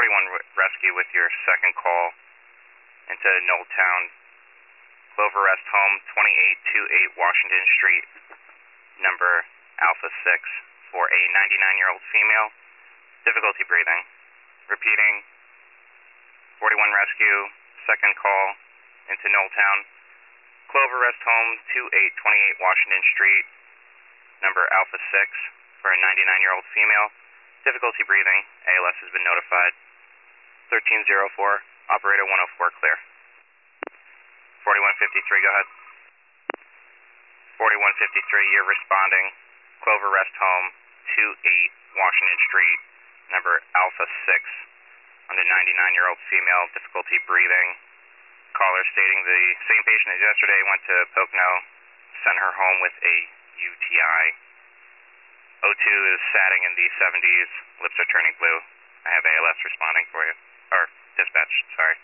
Rescue with your second call into Knolltown, Clover Rest Home, 2828 Washington Street, number Alpha 6, for a 99-year-old female, difficulty breathing. Repeating, 41 Rescue, second call into Knolltown, Clover Rest Home, 2828 Washington Street, number Alpha 6, for a 99-year-old female, difficulty breathing. ALS has been notified. 1304, operator 104, clear. 4153, go ahead. 4153, you're responding. Clover Rest Home, 28 Washington Street, number Alpha 6, on the 99-year-old female, difficulty breathing. Caller stating the same patient as yesterday went to Pocono, sent her home with a UTI. O2 is satting in the 70s, lips are turning blue. I have ALS responding for you. Or dispatch, sorry.